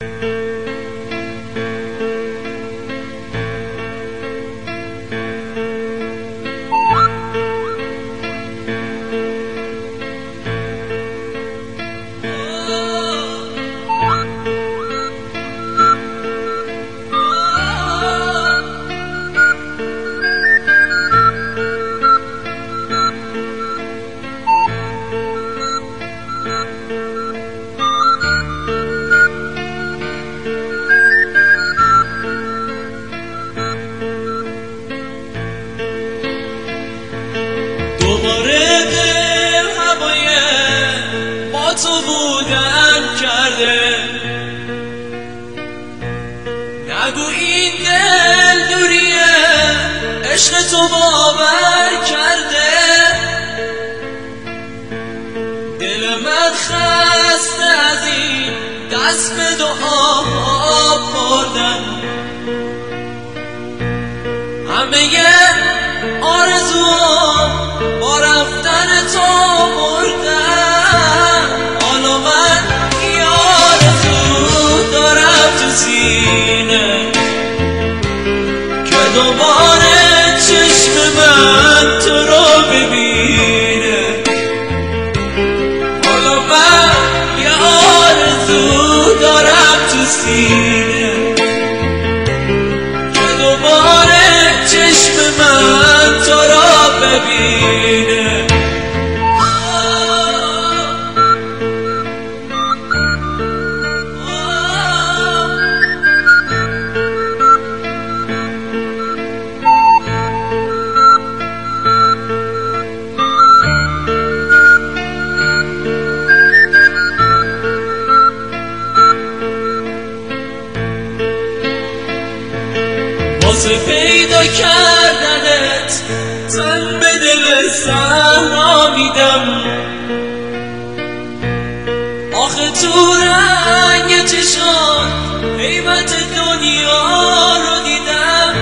دوباره دل هوای با تو بودن کرده، نگو این دل دوریه عشق تو باور کرده. دل من خسته از این دست به دعا بردن، همه آرزوام با رفتن تو مردن. حالا من یه آرزو دارم تو سینه که دوباره چشم من تو رو ببینه. حالا من یه آرزو دارم تو سینه که دوباره چشم من تو را ببینه. واسه پیدا کردنت تن به دل صحرا میدم، آخه تو رنگ چشات قیمت دنیا رو دیدم.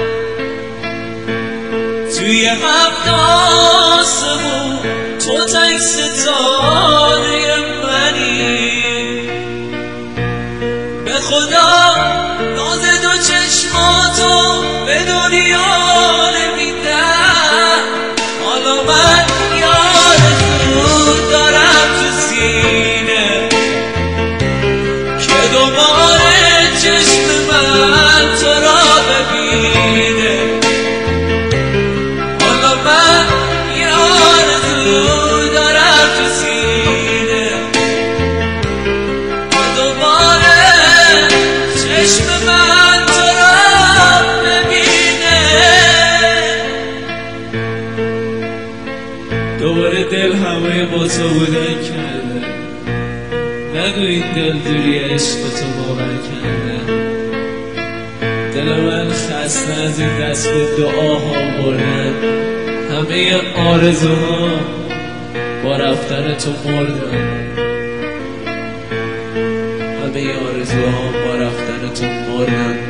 توی هفت آسمون تو تک ستاره منی، به خدا ناز دو چشماتو به دنیا نمیدم. حالا من یه آرزو دارم تو سینه که دوباره چشم من تو را ببینه. حالا من یه آرزو دارم تو سینه که دوباره چشم من تو را ببینه. دوباره دل هوای با تو بودن کرده، نگو این دل دوری عشق تو باور کرده. دل من خسته از این دست به دعاها بردن، همه آرزوها با رفتن تو مردن. همه آرزوها با رفتن تو مردن.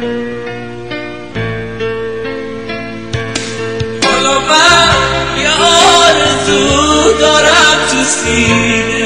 حالا من یه آرزو دارم تو سینه